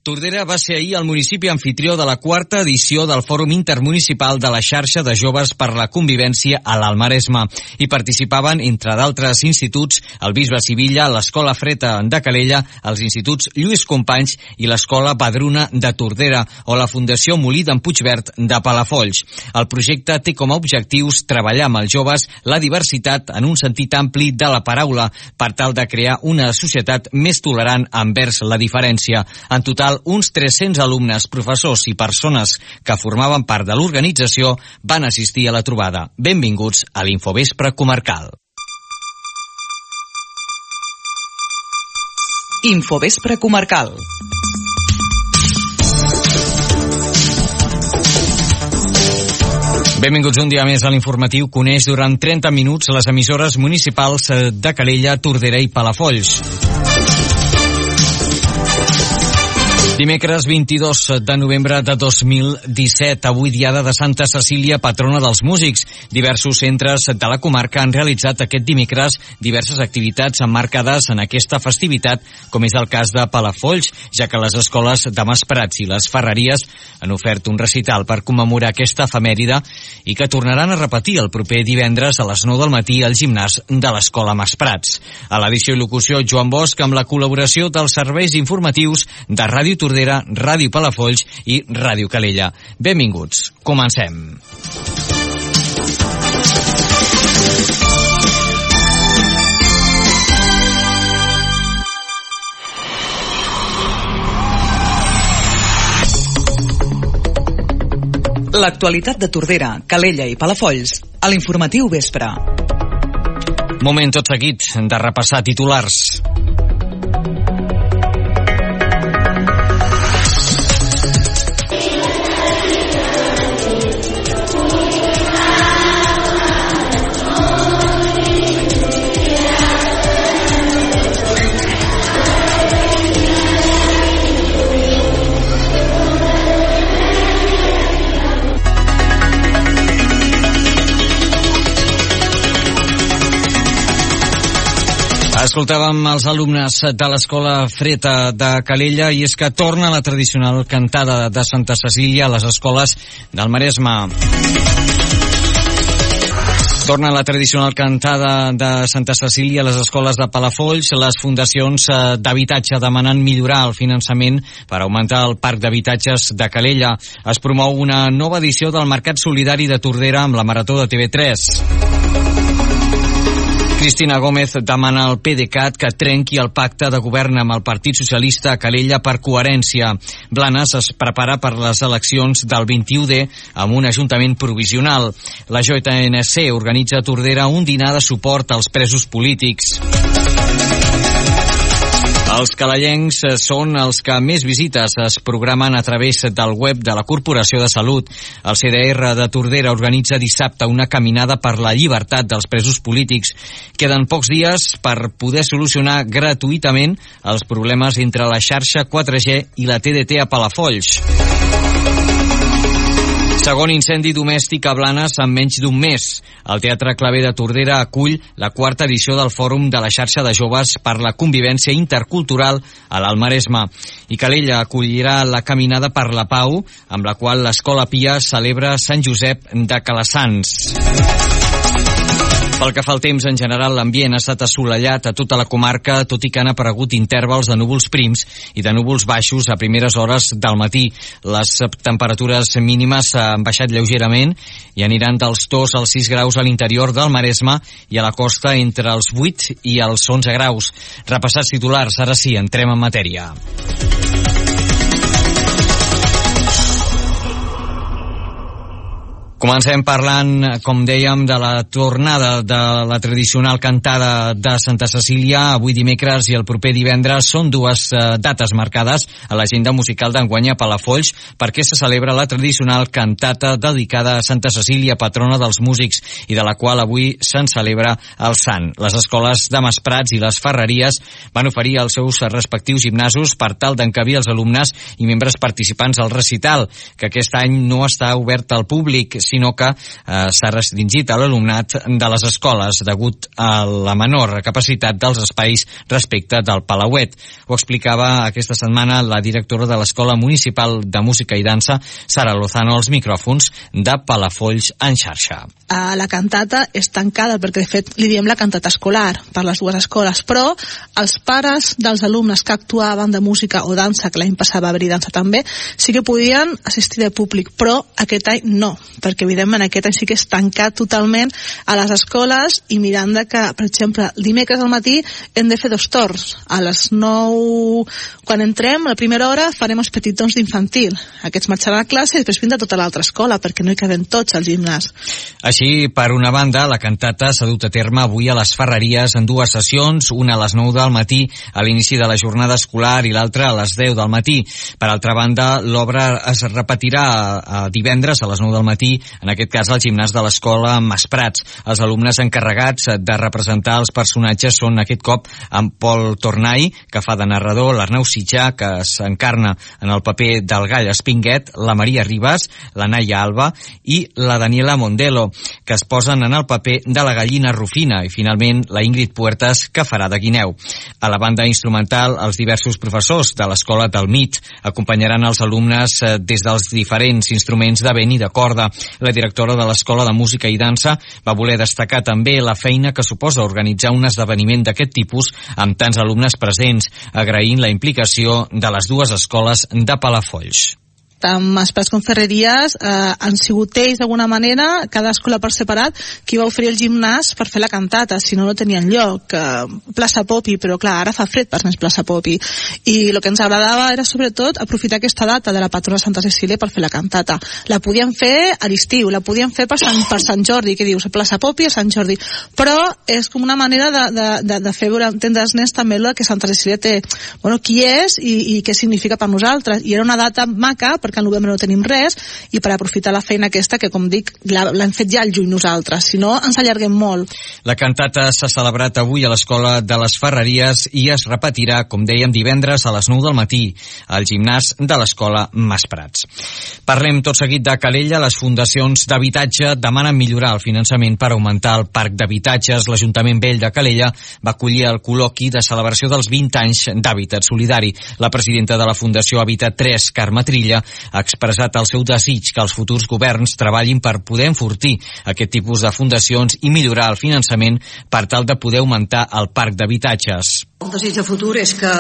Tordera va ser ahir el municipi anfitrió de la quarta edició del Fòrum Intermunicipal de la Xarxa de Joves per la Convivència a l'Alt Maresme. Hi participaven, entre d'altres instituts, el Bisbe Sivilla, l'Escola Freta de Calella, els instituts Lluís Companys i l'Escola Padruna de Tordera o la Fundació Molí d'en Puigverd de Palafolls. El projecte té com a objectius treballar amb els joves la diversitat en un sentit ampli de la paraula per tal de crear una societat més tolerant envers la diferència. En total, uns 300 alumnes, professors i persones que formaven part de l'organització van assistir a la trobada. Benvinguts a l'Infovespre Comarcal. Infovespre Comarcal. Benvinguts un dia més a l'informatiu. Coneix durant 30 minuts les emissores municipals de Calella, Tordera i Palafolls. Dimecres 22 de novembre de 2017, avui diada de Santa Cecília, patrona dels músics. Diversos centres de la comarca han realitzat aquest dimecres diverses activitats emmarcades en aquesta festivitat, com és el cas de Palafolls, ja que les escoles de Masprats i les Ferreries han ofert un recital per commemorar aquesta efemèride i que tornaran a repetir el proper divendres a les 9 del matí al gimnàs de l'Escola Masprats. A l'edició i locució, Joan Bosch, amb la col·laboració dels serveis informatius de Ràdio Tordera, Ràdio Palafolls i Ràdio Calella. Benvinguts. Comencem. L'actualitat de Tordera, Calella i Palafolls a l'informatiu vespre. Moment tot seguit de repassar titulars. Escoltàvem els alumnes de l'Escola Freta de Calella i és que torna la tradicional cantada de Santa Cecília a les escoles del Maresme. Torna la tradicional cantada de Santa Cecília a les escoles de Palafolls, les fundacions d'habitatge demanant millorar el finançament per augmentar el parc d'habitatges de Calella. Es promou una nova edició del Mercat Solidari de Tordera amb la Marató de TV3. Cristina Gómez demana al PDeCAT que trenqui el pacte de govern amb el Partit Socialista a Calella per coherència. Blanes es prepara per les eleccions del 21D amb un ajuntament provisional. La JNC organitza a Tordera un dinar de suport als presos polítics. Els calellencs són els que més visites es programen a través del web de la Corporació de Salut. El CDR de Tordera organitza dissabte una caminada per la llibertat dels presos polítics. Queden pocs dies per poder solucionar gratuïtament els problemes entre la xarxa 4G i la TDT a Palafolls. Segon incendi domèstic a Blanes en menys d'un mes. El Teatre Claver de Tordera acull la quarta edició del Fòrum de la Xarxa de Joves per la Convivència Intercultural a l'Alt Maresme. I Calella acollirà la Caminada per la Pau, amb la qual l'Escola Pia celebra Sant Josep de Calassans. Pel que fa al temps, en general, l'ambient ha estat assolellat a tota la comarca, tot i que han aparegut intervals de núvols prims i de núvols baixos a primeres hores del matí. Les temperatures mínimes han baixat lleugerament i aniran dels 2 als 6 graus a l'interior del Maresme i a la costa entre els 8 i els 11 graus. Repassats titulars, ara sí, entrem en matèria. Comencem parlant, com dèiem, de la tornada de la tradicional cantada de Santa Cecília. Avui dimecres i el proper divendres són dues dates marcades a l'agenda musical d'enguany a Palafolls perquè se celebra la tradicional cantata dedicada a Santa Cecília, patrona dels músics, i de la qual avui se'n celebra el sant. Les escoles de Masprats i les Ferreries van oferir els seus respectius gimnasos per tal d'encabir els alumnes i membres participants al recital, que aquest any no està obert al públic, sinó que s'ha restringit a l'alumnat de les escoles degut a la menor capacitat dels espais respecte del Palauet. Ho explicava aquesta setmana la directora de l'Escola Municipal de Música i Dansa, Sara Lozano, als micròfons de Palafolls en xarxa. La cantata és tancada perquè, de fet, li diem la cantata escolar per les dues escoles, però els pares dels alumnes que actuaven de música o dansa, que l'any passat va haver-hi dansa també, sí que podien assistir de públic, però aquest any no, perquè evidentment aquest any sí que és tancat totalment a les escoles i mirant de que, per exemple, dimecres al matí hem de fer 2 torns. A les 9, quan entrem, a la primera hora farem els petitons d'infantil. Aquests marxaran a classe i després vindrà tota l'altra escola, perquè no hi caben tots al gimnàs. Així, per una banda, la cantata s'ha dut a terme avui a les Ferreries en 2 sessions, una a les 9 del matí a l'inici de la jornada escolar i l'altra a les 10 del matí. Per altra banda, l'obra es repetirà divendres a les 9 del matí, en aquest cas al gimnàs de l'escola Masprats. Els alumnes encarregats de representar els personatges són aquest cop en Pol Tornai, que fa de narrador, l'Arnau Sitjà, que s'encarna en el paper del gall Espinguet, la Maria Ribas, la Naia Alba i la Daniela Mondelo, que es posen en el paper de la gallina Rufina, i finalment la Ingrid Puertas, que farà de guineu. A la banda instrumental, els diversos professors de l'escola del MIT acompanyaran els alumnes des dels diferents instruments de vent i de corda. La directora de l'Escola de Música i Dansa va voler destacar també la feina que suposa organitzar un esdeveniment d'aquest tipus amb tants alumnes presents, agraint la implicació de les dues escoles de Palafolls. Tant Masprats com Ferreries han sigut ells d'alguna manera, cada escola per separat, qui va oferir el gimnàs per fer la cantata, si no, no tenien lloc. Plaça Popi, però clar, ara fa fred per més Plaça Popi. I el que ens agradava era sobretot aprofitar aquesta data de la patrona Santa Cecília per fer la cantata. La podíem fer a l'estiu, la podíem fer per Sant Jordi, que dius, a Plaça Popi a Sant Jordi, però és com una manera de fer entendre als nens també que Santa Cecília té, bueno, qui és i què significa per nosaltres. I era una data maca, perquè al novembre no tenim res, i per aprofitar la feina aquesta, que com dic, l'hem fet ja al juny nosaltres, si no ens allarguem molt. La cantata s'ha celebrat avui a l'Escola de les Ferreries i es repetirà, com dèiem, divendres a les 9 del matí al gimnàs de l'Escola Masprats. Parlem tot seguit de Calella. Les fundacions d'habitatge demanen millorar el finançament per augmentar el parc d'habitatges. L'Ajuntament Vell de Calella va acollir el col·loqui de celebració dels 20 anys d'Hàbitat Solidari. La presidenta de la Fundació Habitat 3, Carme Trilla, ha expressat el seu desig que els futurs governs treballin per poder enfortir aquest tipus de fundacions i millorar el finançament per tal de poder augmentar el parc d'habitatges. El desig de futur és que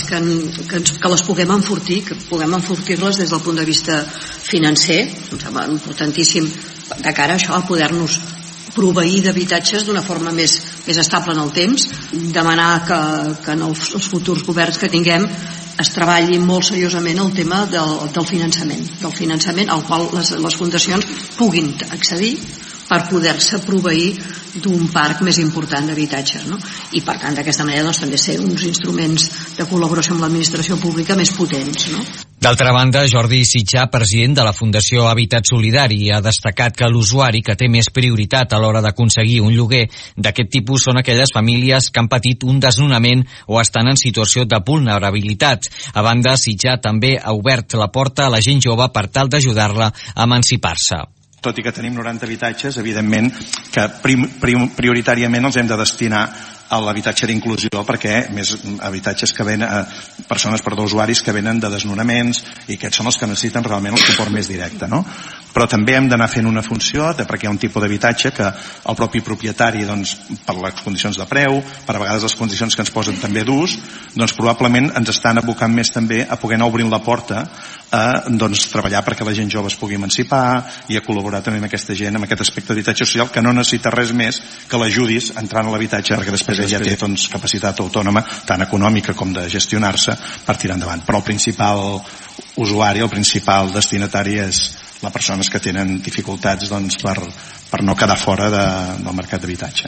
les puguem enfortir, que puguem enfortir-les des del punt de vista financer. Em sembla importantíssim de cara a això, a poder-nos proveir d'habitatges d'una forma més estable en el temps, demanar que en els futurs governs que tinguem es treballi molt seriosament el tema del finançament al qual les fundacions puguin accedir per poder-se proveir d'un parc més important d'habitatges, no? I per tant d'aquesta manera doncs, també ser uns instruments de col·laboració amb l'administració pública més potents, no? D'altra banda, Jordi Sitjà, president de la Fundació Habitat Solidari, ha destacat que l'usuari que té més prioritat a l'hora d'aconseguir un lloguer d'aquest tipus són aquelles famílies que han patit un desnonament o estan en situació de vulnerabilitat. A banda, Sitjà també ha obert la porta a la gent jove per tal d'ajudar-la a emancipar-se. Tot i que tenim 90 habitatges, evidentment que prioritàriament els hem de destinar a l'habitatge d'inclusió, perquè més habitatges que venen persones, usuaris que venen de desnonaments i aquests són els que necessiten realment el suport més directe, no? Però també hem d'anar fent una funció perquè hi ha un tipus d'habitatge que el propi propietari, doncs, per les condicions de preu, per a vegades les condicions que ens posen també d'ús, doncs probablement ens estan abocant més també a poder anar obrint la porta a treballar perquè la gent jove es pugui emancipar i a col·laborar també amb aquesta gent, amb aquest aspecte d'habitatge social que no necessita res més que l'ajudis entrant a l'habitatge, perquè després ja té capacitat autònoma, tant econòmica com de gestionar-se, per tirar endavant. Però el principal usuari, el principal destinatari és les persones que tenen dificultats per no quedar fora del mercat d'habitatge.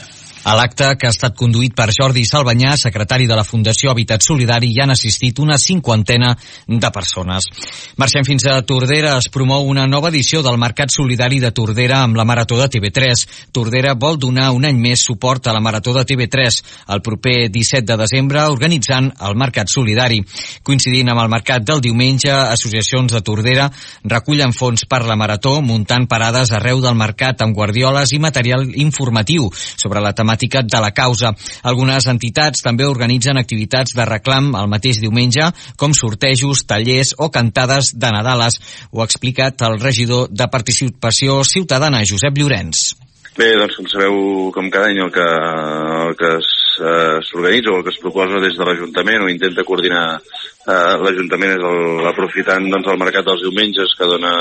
A l'acte, que ha estat conduït per Jordi Salvanyà, secretari de la Fundació Habitat Solidari, hi han assistit una 50 de persones. Marxem fins a Tordera. Es promou una nova edició del Mercat Solidari de Tordera amb la Marató de TV3. Tordera vol donar un any més suport a la Marató de TV3 el proper 17 de desembre organitzant el Mercat Solidari. Coincidint amb el mercat del diumenge, associacions de Tordera recullen fons per la Marató, muntant parades arreu del mercat amb guardioles i material informatiu sobre la temàtica de la causa. Algunes entitats també organitzen activitats de reclam el mateix diumenge, com sortejos, tallers o cantades de Nadales. Ho ha explicat el regidor de Participació Ciutadana, Josep Llorenç. Bé, doncs com sabeu, com cada any el que s'organitza o el que es proposa des de l'Ajuntament o intenta coordinar l'Ajuntament és aprofitant doncs, el mercat dels diumenges, que dona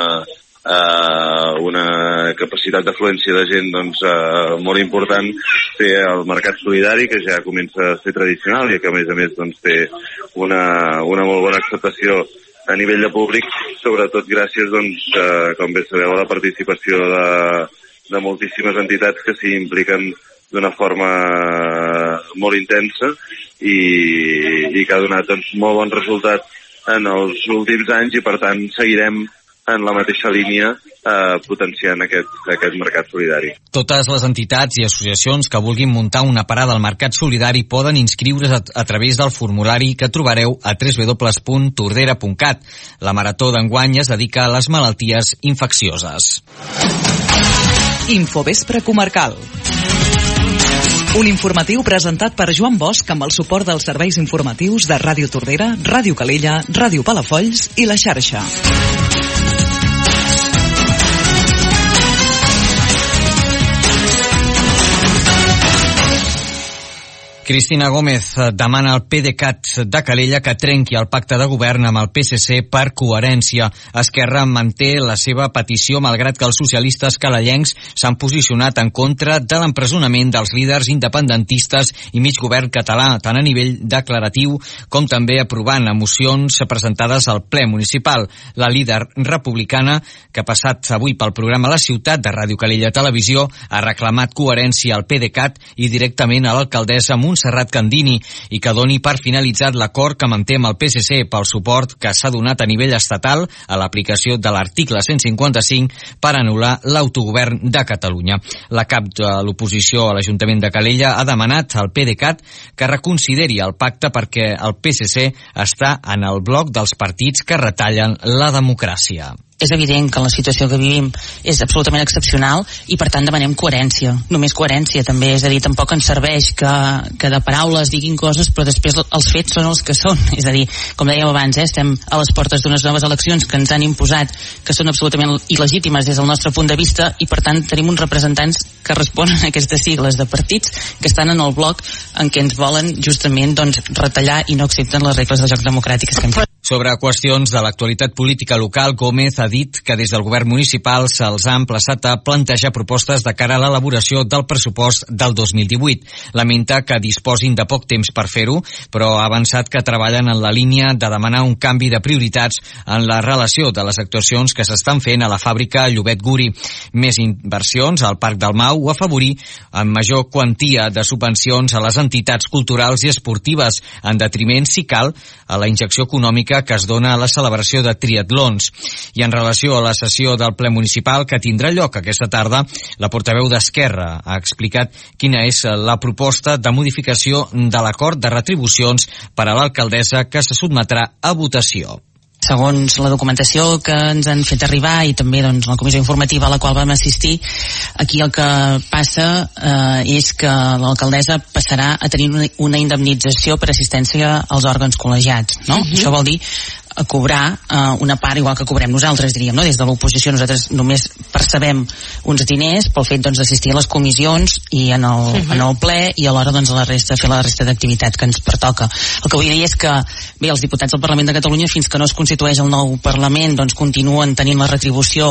una capacitat d'afluència de gent doncs, molt important, fer el mercat solidari, que ja comença a ser tradicional i que a més doncs, té una molt bona acceptació a nivell de públic, sobretot gràcies doncs, com bé sabeu, a la participació de moltíssimes entitats que s'hi impliquen d'una forma molt intensa i que ha donat doncs, molt bon resultat en els últims anys i per tant seguirem en la mateixa línia potenciant aquest mercat solidari. Totes les entitats i associacions que vulguin muntar una parada al mercat solidari poden inscriure's a través del formulari que trobareu a www.tordera.cat. La marató d'enguany es dedica a les malalties infeccioses. Infovespre comarcal. Un informatiu presentat per Joan Bosch amb el suport dels serveis informatius de Ràdio Tordera, Ràdio Calella, Ràdio Palafolls i La Xarxa. Cristina Gómez demana al PDeCAT de Calella que trenqui el pacte de govern amb el PSC per coherència. Esquerra manté la seva petició malgrat que els socialistes calellencs s'han posicionat en contra de l'empresonament dels líders independentistes i mig govern català, tant a nivell declaratiu com també aprovant mocions presentades al ple municipal. La líder republicana, que ha passat avui pel programa La Ciutat de Ràdio Calella Televisió, ha reclamat coherència al PDeCAT i directament a l'alcaldessa Montserrat Candini i que doni per finalitzat l'acord que manté amb el PSC pel suport que s'ha donat a nivell estatal a l'aplicació de l'article 155 per anul·lar l'autogovern de Catalunya. La cap de l'oposició a l'Ajuntament de Calella ha demanat al PDeCAT que reconsideri el pacte perquè el PSC està en el bloc dels partits que retallen la democràcia. És evident que la situació que vivim és absolutament excepcional i per tant demanem coherència, només coherència també, és a dir, tampoc ens serveix que de paraules diguin coses però després els fets són els que són, és a dir, com dèiem abans, estem a les portes d'unes noves eleccions que ens han imposat, que són absolutament il·legítimes des del nostre punt de vista i per tant tenim uns representants que responen a aquestes sigles de partits que estan en el bloc en què ens volen justament doncs, retallar i no accepten les regles de joc democràtiques que hem fet. Sobre qüestions de l'actualitat política local, Gómez ha dit que des del govern municipal se'ls ha emplaçat a plantejar propostes de cara a l'elaboració del pressupost del 2018. Lamenta que disposin de poc temps per fer-ho, però ha avançat que treballen en la línia de demanar un canvi de prioritats en la relació de les actuacions que s'estan fent a la fàbrica Llobet Guri. Més inversions al Parc del Mau o afavorir amb major quantia de subvencions a les entitats culturals i esportives, en detriment, si cal, a la injecció econòmica que es dona a la celebració de triatlons. I en relació a la sessió del ple municipal que tindrà lloc aquesta tarda, la portaveu d'Esquerra ha explicat quina és la proposta de modificació de l'acord de retribucions per a l'alcaldessa que se sotmetrà a votació. Segons la documentació que ens han fet arribar i també doncs, la comissió informativa a la qual vam assistir, aquí el que passa és que l'alcaldessa passarà a tenir una indemnització per assistència als òrgans col·legiats, no? Això vol dir a cobrar una part igual que cobrem nosaltres, diríem, no? Des de l'oposició nosaltres només percebem uns diners pel fet doncs, d'assistir a les comissions i en el ple i alhora doncs, a la resta, fer la resta d'activitat que ens pertoca. El que vull dir és que bé, els diputats del Parlament de Catalunya fins que no es constitueix el nou Parlament doncs continuen tenint la retribució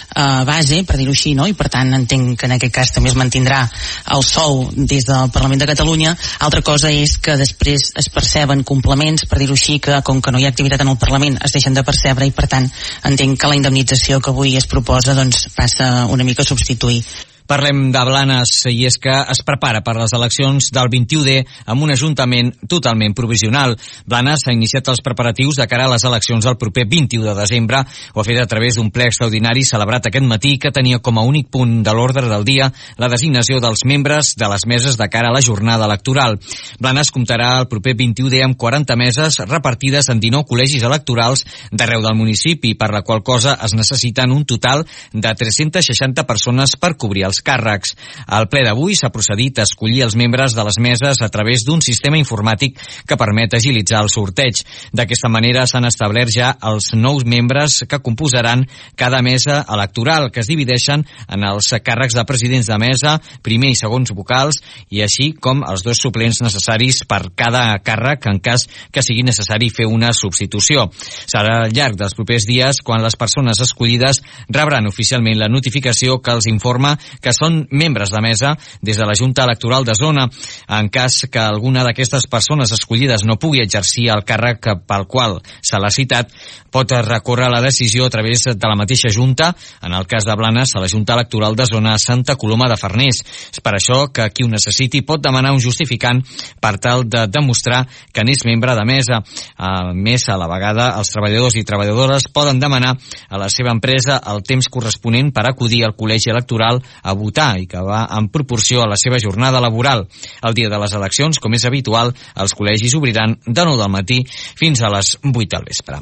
base, per dir-ho així, no? I per tant entenc que en aquest cas també es mantindrà el sou des del Parlament de Catalunya. Altra cosa és que després es perceben complements, per dir-ho així, que com que no hi ha activitat en el Parlament es deixen de percebre i per tant entenc que la indemnització que avui es proposa doncs passa una mica a substituir. Parlem de Blanes, i és que es prepara per les eleccions del 21D amb un ajuntament totalment provisional. Blanes ha iniciat els preparatius de cara a les eleccions del proper 21 de desembre. Ho ha fet a través d'un ple extraordinari celebrat aquest matí que tenia com a únic punt de l'ordre del dia la designació dels membres de les meses de cara a la jornada electoral. Blanes comptarà el proper 21D amb 40 meses repartides en 19 col·legis electorals d'arreu del municipi, per la qual cosa es necessiten un total de 360 persones per cobrir els càrrecs. Al ple d'avui s'ha procedit a escollir els membres de les meses a través d'un sistema informàtic que permet agilitzar el sorteig. D'aquesta manera s'han establert ja els nous membres que composaran cada mesa electoral, que es divideixen en els càrrecs de presidents de mesa, primer i segons vocals, i així com els 2 suplents necessaris per cada càrrec en cas que sigui necessari fer una substitució. Serà al llarg dels propers dies quan les persones escollides rebran oficialment la notificació que els informa que són membres de mesa des de la Junta Electoral de Zona. En cas que alguna d'aquestes persones escollides no pugui exercir el càrrec pel qual se l'ha citat, pot recórrer la decisió a través de la mateixa Junta, en el cas de Blanes, a la Junta Electoral de Zona Santa Coloma de Farners. És per això que qui ho necessiti pot demanar un justificant per tal de demostrar que n'és membre de mesa. A més, a la vegada, els treballadors i treballadores poden demanar a la seva empresa el temps corresponent per acudir al col·legi electoral a votar i que va en proporció a la seva jornada laboral. El dia de les eleccions, com és habitual, els col·legis obriran de 9 del matí fins a les 8 del vespre.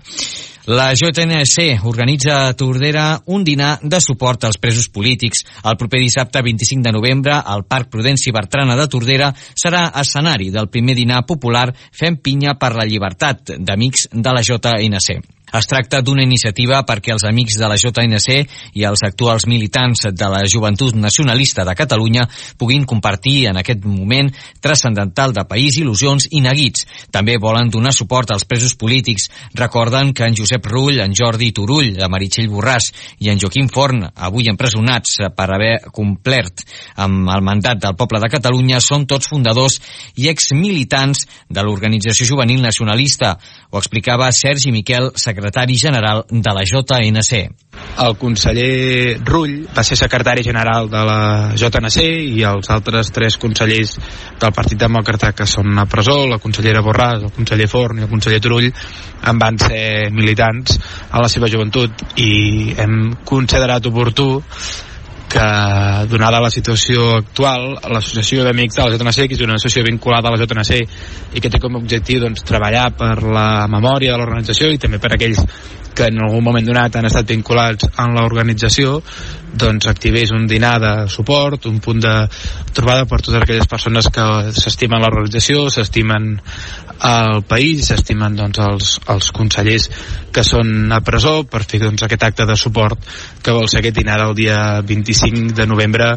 La JNC organitza a Tordera un dinar de suport als presos polítics. El proper dissabte 25 de novembre, al Parc Prudenci Bertrana de Tordera serà escenari del primer dinar popular Fem Pinya per la Llibertat, d'amics de la JNC. Es tracta d'una iniciativa perquè els amics de la JNC i els actuals militants de la Joventut Nacionalista de Catalunya puguin compartir en aquest moment transcendental de país il·lusions i neguits. També volen donar suport als presos polítics. Recorden que en Josep Rull, en Jordi Turull, la Meritxell Borràs i en Joaquim Forn, avui empresonats per haver complert amb el mandat del poble de Catalunya, són tots fundadors i exmilitants de l'organització juvenil nacionalista. Ho explicava Sergi Miquel, secretari general de la JNC. El conseller Rull va ser secretari general de la JNC i els altres 3 consellers del Partit Demòcrata que són a presó, la consellera Borràs, el conseller Forn i el conseller Turull, en van ser militants a la seva joventut i hem considerat oportú que, donada la situació actual, l'associació d'amics de la JNC, que és una associació vinculada a la JNC i que té com a objectiu treballar per la memòria de l'organització i també per aquells que en algun moment donat han estat vinculats en l'organització, activés un dinar de suport, un punt de trobada per totes aquelles persones que s'estimen l'organització, s'estimen el país, s'estimen els consellers que són a presó, per fer aquest acte de suport que vol ser aquest dinar el dia 25 de novembre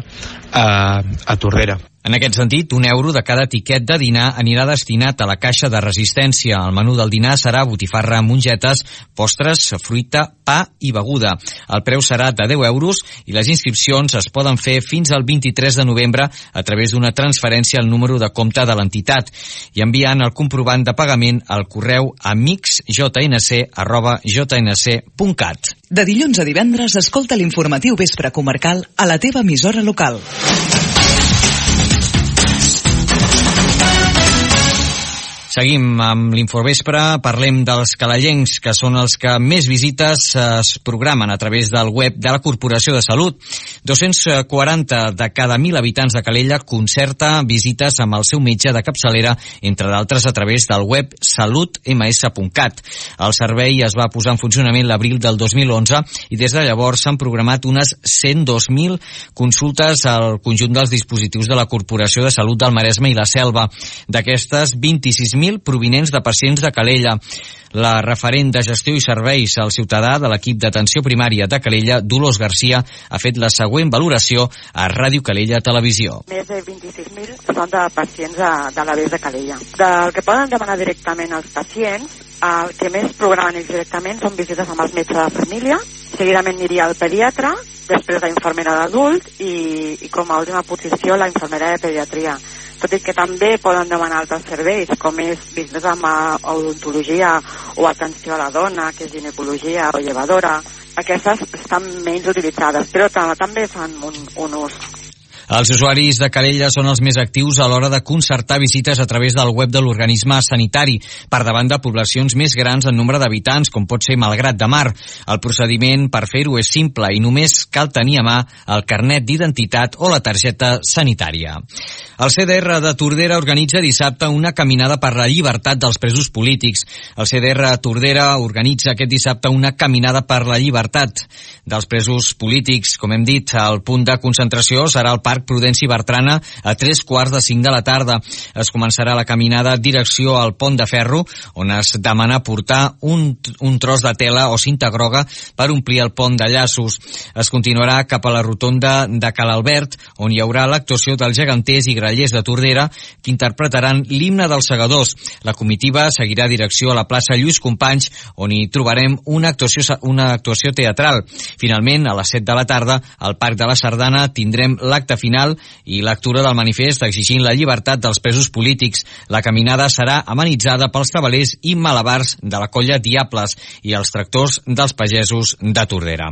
a Tordera. En aquest sentit, €1 de cada tiquet de dinar anirà destinat a la Caixa de Resistència. El menú del dinar serà botifarra, mongetes, postres, fruita, pa i beguda. El preu serà de €10 i les inscripcions es poden fer fins al 23 de novembre a través d'una transferència al número de compte de l'entitat i enviant el comprovant de pagament al correu amicsjnc@jnc.cat. De dilluns a divendres, escolta l'informatiu Vespre Comarcal a la teva emissora local. Seguim amb l'Infovespre, parlem dels calellencs, que són els que més visites es programen a través del web de la Corporació de Salut. 240 de cada 1.000 habitants de Calella concerta visites amb el seu metge de capçalera, entre d'altres a través del web salutms.cat. El servei es va posar en funcionament l'abril del 2011 i des de llavors s'han programat unes 102.000 consultes al conjunt dels dispositius de la Corporació de Salut del Maresme i la Selva. D'aquestes, 26.000 provinents de pacients de Calella. La referent de gestió i serveis al ciutadà de l'equip d'atenció primària de Calella, Dolors Garcia, ha fet la següent valoració a Ràdio Calella Televisió. Més de 26.000 són de pacients de l'AVES de Calella. Del que poden demanar directament els pacients, el que més programen ells directament són visites amb els metges de família, seguidament aniria al pediatre, després la infermera d'adult i com a última posició la infermera de pediatria. Tot i que també poden demanar altres serveis, com és visites amb odontologia o atenció a la dona, que és ginecologia o llevadora. Aquestes estan menys utilitzades, però també fan un ús. Els usuaris de Calella són els més actius a l'hora de concertar visites a través del web de l'organisme sanitari, per davant de poblacions més grans en nombre d'habitants, com pot ser Malgrat de Mar. El procediment per fer-ho és simple i només cal tenir a mà el carnet d'identitat o la targeta sanitària. El CDR de Tordera organitza dissabte una caminada per la llibertat dels presos polítics. El CDR de Tordera organitza aquest dissabte una caminada per la llibertat dels presos polítics. Com hem dit, el punt de concentració serà el Parc Prudenci Bertrana a 3:45 de la tarda. Es començarà la caminada direcció al Pont de Ferro, on es demana portar un tros de tela o cinta groga per omplir el pont de llaços. Es continuarà cap a la rotonda de Cal Albert, on hi haurà l'actuació dels geganters i grallers de Tordera, que interpretaran l'himne dels segadors. La comitiva seguirà direcció a la plaça Lluís Companys, on hi trobarem una actuació teatral. Finalment, a les 7 de la tarda, al Parc de la Sardana tindrem l'acte final i lectura del manifest exigint la llibertat dels presos polítics. La caminada serà amenitzada pels tabalers i malabars de la colla Diables i els tractors dels pagesos de Tordera.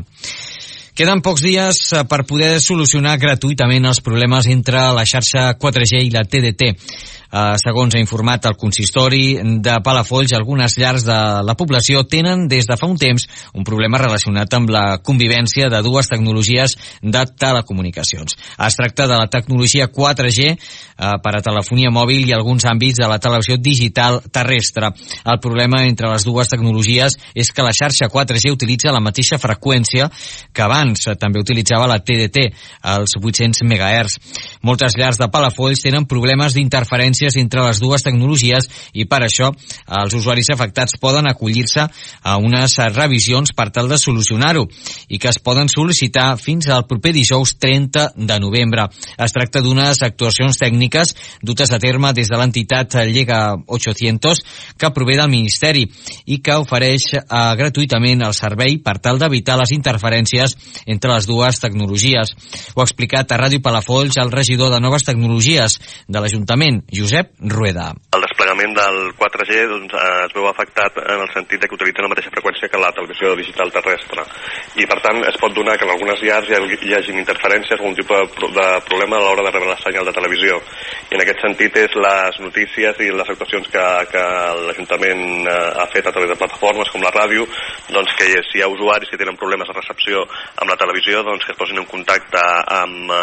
Queden pocs dies per poder solucionar gratuïtament els problemes entre la xarxa 4G i la TDT. Segons ha informat el consistori de Palafolls, algunes llars de la població tenen des de fa un temps un problema relacionat amb la convivència de dues tecnologies de telecomunicacions. Es tracta de la tecnologia 4G per a telefonia mòbil i alguns àmbits de la televisió digital terrestre. El problema entre les dues tecnologies és que la xarxa 4G utilitza la mateixa freqüència que abans també utilitzava la TDT, els 800 MHz. Moltes llars de Palafolls tenen problemes d'interferència entre les dues tecnologies i per això els usuaris afectats poden acollir-se a unes revisions per tal de solucionar-ho i que es poden sol·licitar fins al proper dijous 30 de novembre. Es tracta d'unes actuacions tècniques dutes a terme des de l'entitat Llega 800 que prové del Ministeri i que ofereix gratuïtament el servei per tal d'evitar les interferències entre les dues tecnologies. Ho ha explicat a Ràdio Palafolls el regidor de Noves Tecnologies de l'Ajuntament, Josep Rueda. El desplegament del 4G es veu afectat en el sentit que utilitza la mateixa freqüència que la televisió digital terrestre i per tant es pot donar que en algunes llars hi hagi interferències, algun tipus de problema a l'hora de rebre la senyal de televisió, i en aquest sentit és les notícies i les actuacions que l'Ajuntament ha fet a través de plataformes com la ràdio, doncs que si hi ha usuaris que tenen problemes de recepció amb la televisió, doncs que es posin en contacte amb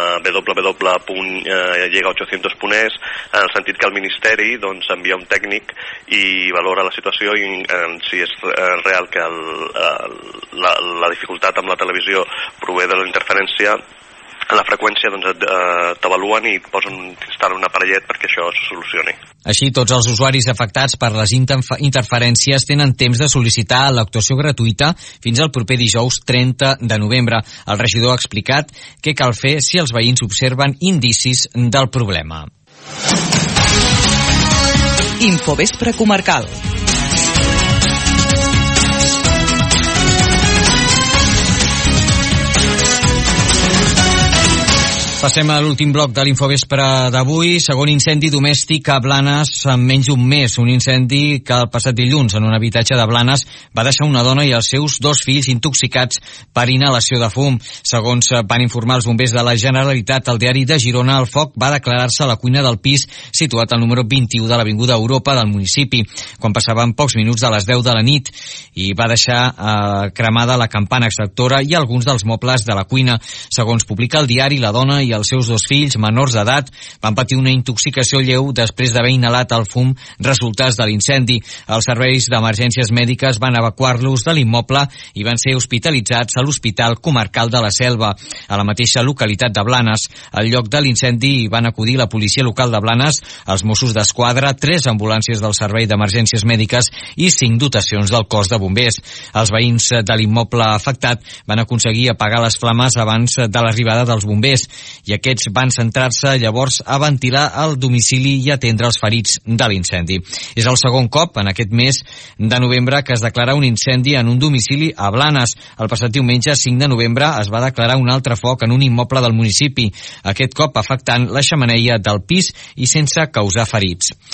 www.llega800.es, en el sentit que el Ministeri doncs envia un tècnic i valora la situació i si és real que la dificultat amb la televisió prové de la interferència en la freqüència, doncs t'avaluen i t'instal·len un aparellet perquè això se solucioni. Així, tots els usuaris afectats per les interferències tenen temps de sol·licitar l'actuació gratuïta fins al proper dijous 30 de novembre. El regidor ha explicat què cal fer si els veïns observen indicis del problema. Infovespre comarcal. Passem a l'últim bloc de l'Infovespre d'avui. Segon incendi domèstic a Blanes en menys d'un mes. Un incendi que el passat dilluns en un habitatge de Blanes va deixar una dona i els seus dos fills intoxicats per inhalació de fum. Segons van informar els bombers de la Generalitat al diari de Girona, el foc va declarar-se a la cuina del pis situat al número 21 de l'Avinguda Europa del municipi, quan passaven pocs minuts de les 10 de la nit, i va deixar cremada la campana extractora i alguns dels mobles de la cuina. Segons publica el diari, la dona i els seus dos fills menors d'edat van patir una intoxicació lleu després d'haver inhalat el fum resultats de l'incendi. Els serveis d'emergències mèdiques van evacuar-los de l'immoble i van ser hospitalitzats a l'Hospital Comarcal de la Selva, a la mateixa localitat de Blanes. Al lloc de l'incendi van acudir la policia local de Blanes, els Mossos d'Esquadra, 3 ambulàncies del Servei d'Emergències Mèdiques i 5 dotacions del cos de bombers. Els veïns de l'immoble afectat van aconseguir apagar les flames abans de l'arribada dels bombers, i aquests van centrar-se llavors a ventilar el domicili i atendre els ferits de l'incendi. És el segon cop en aquest mes de novembre que es declara un incendi en un domicili a Blanes. El passat diumenge 5 de novembre es va declarar un altre foc en un immoble del municipi, aquest cop afectant la xemeneia del pis i sense causar ferits.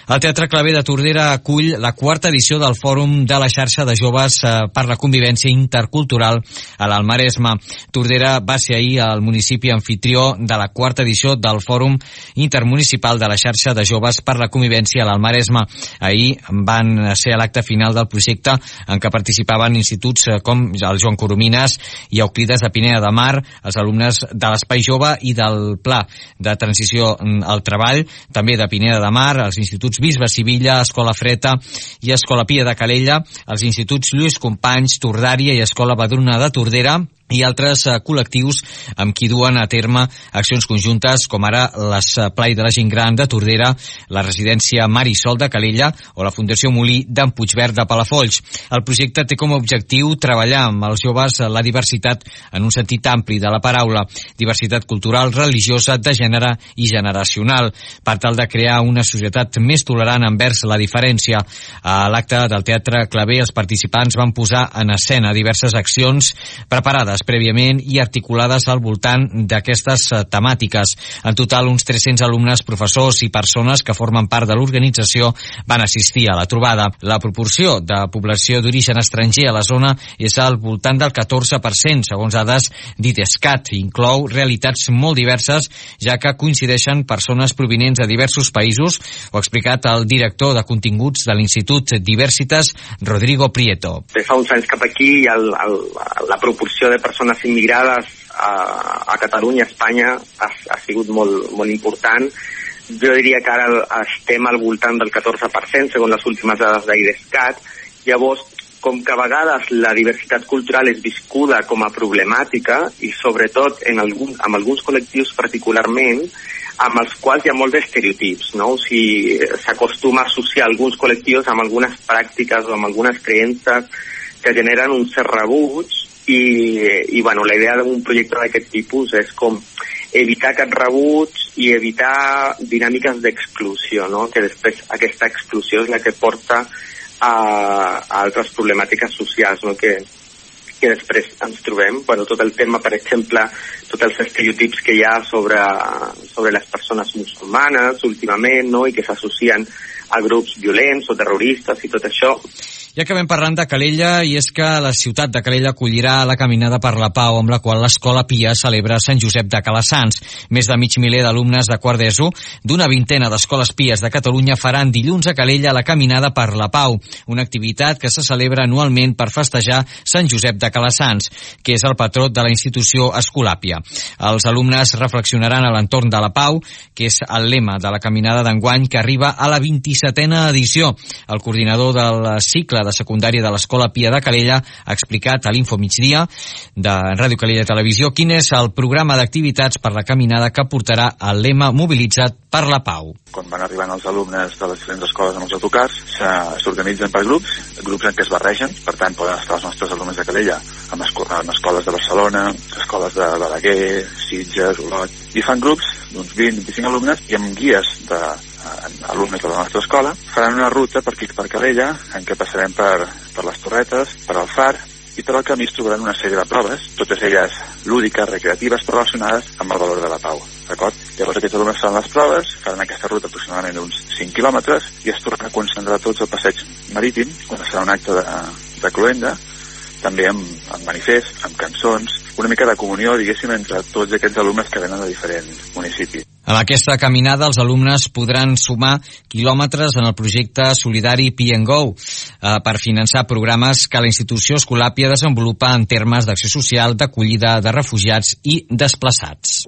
El Teatre Claver de Tordera acull la quarta edició del Fòrum de la xarxa de joves per la convivència intercultural a l'Almaresme. Tordera va ser ahir el municipi anfitrió de la quarta edició del Fòrum Intermunicipal de la xarxa de joves per la convivència a l'Almaresme. Ahir van ser a l'acte final del projecte en què participaven instituts com el Joan Coromines i Euclides de Pineda de Mar, els alumnes de l'Espai Jove i del Pla de Transició al Treball, també de Pineda de Mar, els instituts Bisbe Sivilla, Escola Freta i Escola Pia de Calella, els instituts Lluís Companys, Tordària i Escola Badruna de Tordera, i altres col·lectius amb qui duen a terme accions conjuntes com ara l'Esplai de la Gent Gran de Tordera, la residència Marisol de Calella o la Fundació Molí d'en Puigverd de Palafolls. El projecte té com a objectiu treballar amb els joves la diversitat en un sentit ampli de la paraula, diversitat cultural, religiosa, de gènere i generacional, per tal de crear una societat més tolerant envers la diferència. A l'acte del Teatre Claver els participants van posar en escena diverses accions preparades prèviament i articulades al voltant d'aquestes temàtiques. En total, uns 300 alumnes, professors i persones que formen part de l'organització van assistir a la trobada. La proporció de població d'origen estranger a la zona és al voltant del 14%, segons dades d'IDESCAT. Inclou realitats molt diverses, ja que coincideixen persones provinents de diversos països, ho ha explicat el director de continguts de l'Institut Diversitas, Rodrigo Prieto. Fa uns anys cap aquí la proporció de persones immigrades a Catalunya, a Espanya, ha sigut molt important. Jo diria que ara estem al voltant del 14%, segons les últimes dades d'IDESCAT. Llavors, com que a vegades la diversitat cultural és viscuda com a problemàtica, i sobretot amb alguns col·lectius particularment, amb els quals hi ha molts estereotips, no? O sigui, s'acostuma a associar alguns col·lectius amb algunes pràctiques o amb algunes creences que generen un cert rebuig. I bueno, la idea d'un projecte d'aquest tipus és com evitar aquest rebuig i evitar dinàmiques d'exclusió, no? Que després aquesta exclusió és la que porta a altres problemàtiques socials, no? Que després ens trobem. Bueno, tot el tema, per exemple, tots els estereotips que hi ha sobre les persones musulmanes últimament, no? I que s'associen a grups violents o terroristes i tot això. I acabem parlant de Calella, i és que la ciutat de Calella acollirà la Caminada per la Pau, amb la qual l'Escola Pia celebra Sant Josep de Calassans. Més de mig miler d'alumnes de quart d'ESO d'una vintena d'escoles pies de Catalunya faran dilluns a Calella la Caminada per la Pau, una activitat que se celebra anualment per festejar Sant Josep de Calassans, que és el patró de la institució Escolàpia. Els alumnes reflexionaran a l'entorn de la Pau, que és el lema de la Caminada d'enguany, que arriba a la 27a edició. El coordinador del cicle de secundària de l'Escola Pia de Calella ha explicat a l'Info Migdia de Ràdio Calella Televisió quin és el programa d'activitats per la caminada que portarà el lema Mobilitzat per la Pau. Quan van arribant els alumnes de les diferents escoles amb els autocars, s'organitzen per grups en què es barregen. Per tant, poden estar els nostres alumnes de Calella amb escoles de Barcelona, escoles de Balaguer, Sitges, Olot, i fan grups d'uns 20-25 alumnes i amb guies alumnes de la nostra escola faran una ruta per aquí, per Calella, en què passarem per les Torretes, per el Far, i per al camí es trobaran una sèrie de proves, totes elles lúdiques, recreatives, però relacionades amb el valor de la pau. D'acord? Llavors aquests alumnes faran les proves, faran aquesta ruta aproximadament d'uns 5 quilòmetres i es tornaran a concentrar tots al passeig marítim, on serà un acte de cloenda, també amb manifest, amb cançons, una mica de comunió, diguéssim, entre tots aquests alumnes que venen de diferents municipis. Amb aquesta caminada, els alumnes podran sumar quilòmetres en el projecte solidari Pia & Go per finançar programes que la institució Escolàpia desenvolupa en termes d'acció social, d'acollida de refugiats i desplaçats.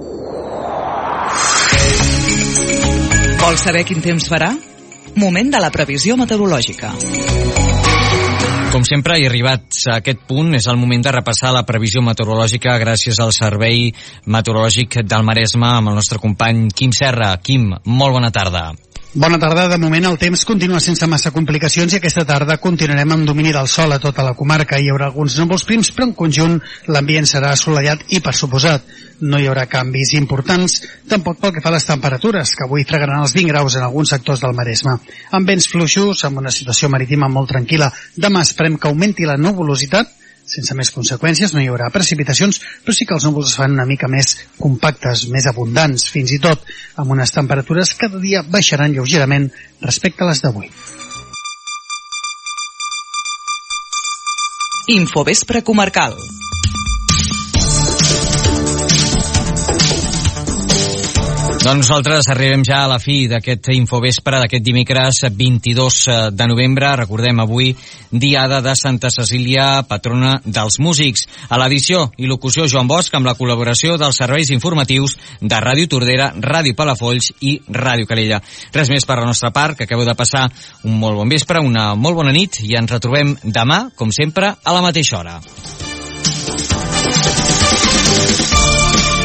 Vols saber quin temps farà? Moment de la previsió meteorològica. Com sempre, i arribats a aquest punt, és el moment de repassar la previsió meteorològica gràcies al Servei Meteorològic del Maresme amb el nostre company Quim Serra. Quim, molt bona tarda. Bona tarda. De moment el temps continua sense massa complicacions i aquesta tarda continuarem amb domini del sol a tota la comarca. Hi haurà alguns núvols prims, però en conjunt l'ambient serà assolellat i, per suposat, no hi haurà canvis importants, tampoc pel que fa a les temperatures, que avui fregaran els 20 graus en alguns sectors del Maresme. Amb vents fluixos, amb una situació marítima molt tranquil·la, demà esperem que augmenti la nuvolositat, Sense més conseqüències no hi haurà precipitacions, però sí que els núvols es fan una mica més compactes, més abundants, fins i tot amb unes temperatures que cada dia baixaran lleugerament respecte a les d'avui. Infovespre comarcal. Doncs nosaltres arribem ja a la fi d'aquest Infovespre d'aquest dimecres 22 de novembre. Recordem avui Diada de Santa Cecília, patrona dels músics. A l'edició i locució Joan Bosch, amb la col·laboració dels serveis informatius de Ràdio Tordera, Ràdio Palafolls i Ràdio Calella. Res més per la nostra part, que acabeu de passar un molt bon vespre, una molt bona nit, i ens retrobem demà, com sempre, a la mateixa hora.